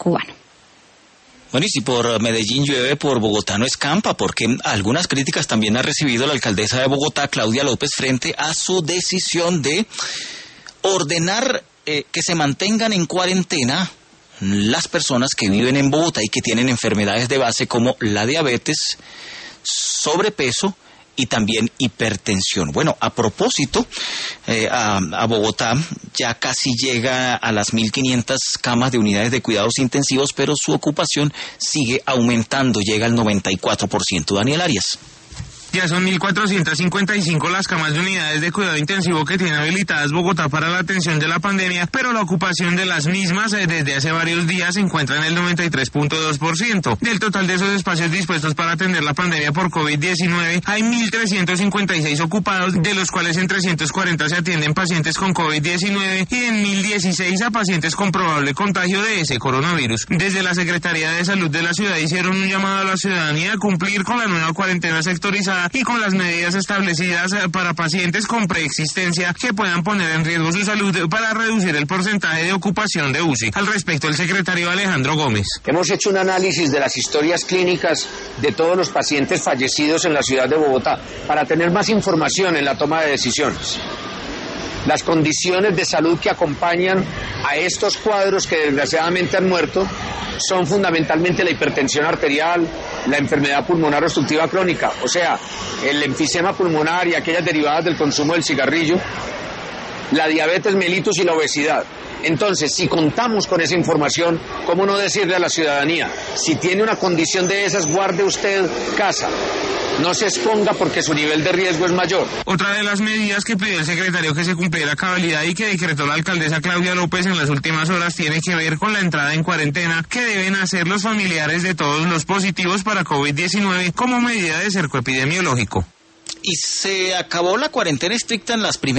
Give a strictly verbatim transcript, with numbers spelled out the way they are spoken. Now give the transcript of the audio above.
cubano. Bueno, y si por Medellín llueve, por Bogotá no escampa, porque algunas críticas también ha recibido la alcaldesa de Bogotá, Claudia López, frente a su decisión de ordenar eh, que se mantengan en cuarentena las personas que viven en Bogotá y que tienen enfermedades de base como la diabetes, sobrepeso y también hipertensión. Bueno, a propósito, eh, a, a Bogotá ya casi llega a las mil quinientas camas de unidades de cuidados intensivos, pero su ocupación sigue aumentando, llega al noventa y cuatro por ciento. Daniel Arias. Ya son mil cuatrocientas cincuenta y cinco las camas de unidades de cuidado intensivo que tiene habilitadas Bogotá para la atención de la pandemia, pero la ocupación de las mismas eh, desde hace varios días se encuentra en el noventa y tres punto dos por ciento. Del total de esos espacios dispuestos para atender la pandemia por COVID diecinueve, hay mil trescientos cincuenta y seis ocupados, de los cuales en trescientos cuarenta se atienden pacientes con COVID diecinueve y en mil dieciséis a pacientes con probable contagio de ese coronavirus. Desde la Secretaría de Salud de la ciudad hicieron un llamado a la ciudadanía a cumplir con la nueva cuarentena sectorizada y con las medidas establecidas para pacientes con preexistencia que puedan poner en riesgo su salud para reducir el porcentaje de ocupación de U C I. Al respecto, el secretario Alejandro Gómez. Hemos hecho un análisis de las historias clínicas de todos los pacientes fallecidos en la ciudad de Bogotá para tener más información en la toma de decisiones. Las condiciones de salud que acompañan a estos cuadros que desgraciadamente han muerto son fundamentalmente la hipertensión arterial, la enfermedad pulmonar obstructiva crónica, o sea, el enfisema pulmonar y aquellas derivadas del consumo del cigarrillo, la diabetes mellitus y la obesidad. Entonces, si contamos con esa información, ¿cómo no decirle a la ciudadanía? Si tiene una condición de esas, guarde usted casa. No se exponga porque su nivel de riesgo es mayor. Otra de las medidas que pidió el secretario que se cumpliera a cabalidad y que decretó la alcaldesa Claudia López en las últimas horas tiene que ver con la entrada en cuarentena que deben hacer los familiares de todos los positivos para COVID diecinueve como medida de cerco epidemiológico. Y se acabó la cuarentena estricta en las primeras